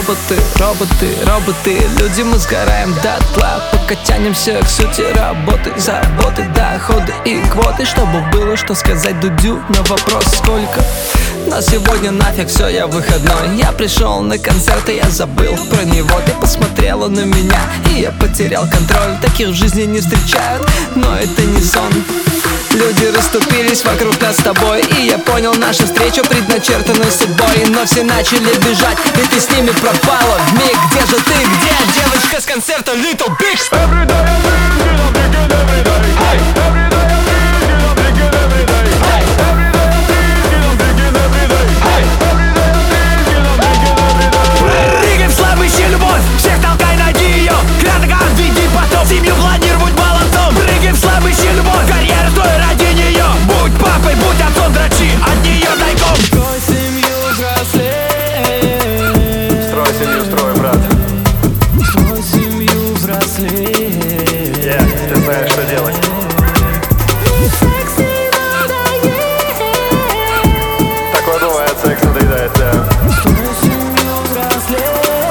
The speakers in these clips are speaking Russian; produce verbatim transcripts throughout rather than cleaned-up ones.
Роботы, роботы, роботы, люди, мы сгораем дотла, пока тянемся к сути работы, заботы, доходы и квоты, чтобы было что сказать Дудю на вопрос сколько. Но сегодня нафиг все, я выходной. Я пришел на концерт, и я забыл про него. Ты посмотрела на меня, и я потерял контроль. Таких в жизни не встречают, но это не сон. Люди расступились вокруг нас с тобой, и я понял нашу встречу предначертанной судьбой. Но все начали бежать, и ты с ними пропала вмиг. Где же ты, где девочка с концерта Little Big? Every day I'm thinking, I'm thinking every day. Hey, every day I'm thinking, I'm thinking every day. Hey, every day I'm thinking, I'm thinking every day. Hey, every day I'm thinking, I'm thinking every day. Прыгай в славу, ищи любовь, всех толкай, найди ее. Крятоган, веди потом, семью планируй, будь молодцом. Прыгай в славу, ищи любовь, карьеру строй ради нее. Будь папой, будь отцом, дрочи от нее тайком. Строй семью, взрослей. Строй семью, строй, брат. Строй семью, взрослей. Yeah, ты знаешь, что делать. Такое бывает, секс надоедает, да. Строй семью, взрослей.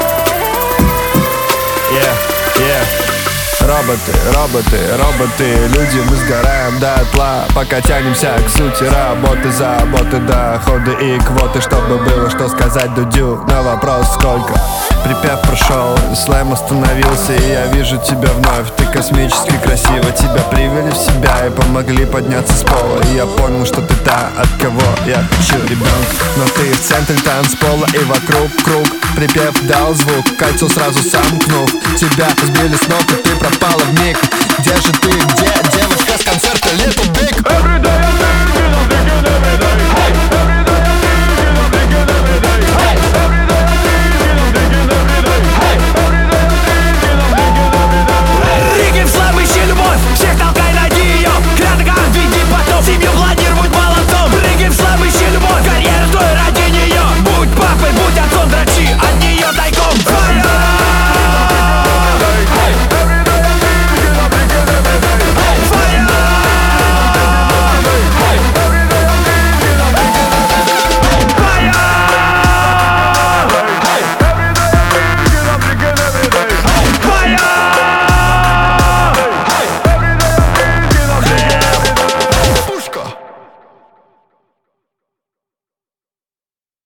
Yeah, yeah. Роботы, роботы, роботы, люди, мы сгораем дотла, пока тянемся к сути работы, заботы, доходы и квоты, чтобы было что сказать Дудю на вопрос сколько. Припев прошел, слэм остановился, и я вижу тебя вновь. Ты космически красива, тебя привели в себя и помогли подняться с пола. И я понял, что ты та, от кого я хочу ребенка. Но ты в центре танцпола и вокруг круг. Припев дал звук, кольцо сразу сомкнув. Тебя сбили с ног, и ты пропала вмиг. Где же ты, где девочка с